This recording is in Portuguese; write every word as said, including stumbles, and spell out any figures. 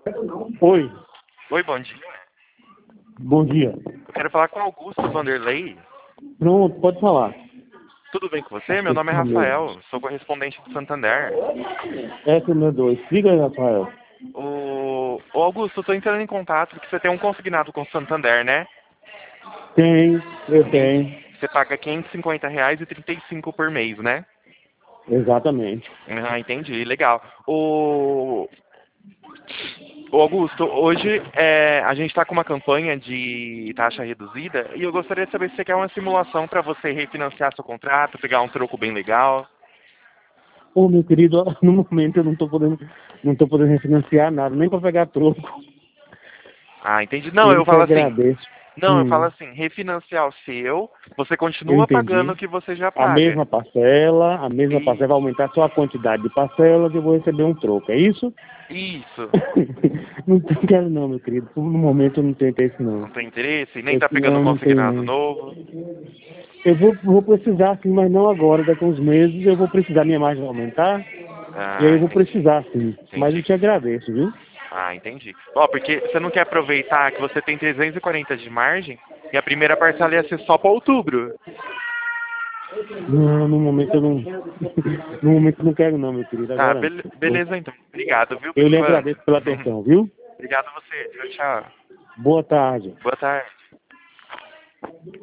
Oi, Oi, bom dia. bom dia. Eu quero falar com Augusto Vanderlei. Pronto, pode falar. Tudo bem com você? Acho que Meu é nome é isso mesmo. Rafael, sou correspondente do Santander. Essa é o meu dois. Diga aí, Rafael. O, o Augusto, eu tô entrando em contato porque você tem um consignado com o Santander, né? Tem, eu Entendi. tenho. Você paga quinhentos e cinquenta reais e trinta e cinco por mês, né? Exatamente. Ah, entendi, legal. O, o Augusto, hoje é, a gente está com uma campanha de taxa reduzida e eu gostaria de saber se você quer uma simulação para você refinanciar seu contrato, pegar um troco bem legal. Ô, meu querido, no momento eu não tô podendo, não tô podendo refinanciar nada, nem para pegar troco. Ah, entendi. Não, Eu eu que falo assim. agradeço. Não, eu falo Hum, assim, refinanciar o seu, você eu continua pagando o entendi. que você já A paga. mesma parcela, a mesma parcela vai Isso. aumentar só a quantidade de parcelas e eu vou receber um troco, é isso? Isso. Não quero não, meu querido. No momento eu não tenho interesse não. Não tem interesse? Nem Eu, tá pegando não, não tenho consignado não. novo? Eu vou, vou precisar sim, mas não agora, daqui a uns meses eu vou precisar, minha margem vai aumentar, e aí Ah, eu vou entendi. precisar sim. Mas eu Entendi. te agradeço, viu? Ah, entendi. Ó, porque você não quer aproveitar que você tem trezentos e quarenta de margem e a primeira parcela ia ser só para outubro. Não, no momento eu não. No momento eu não quero não, meu querido, Ah, agora bele- não. beleza então. Obrigado, viu, por Eu lhe enquanto. agradeço pela atenção, viu? Obrigado a você. Tchau, tchau. Boa tarde. Boa tarde.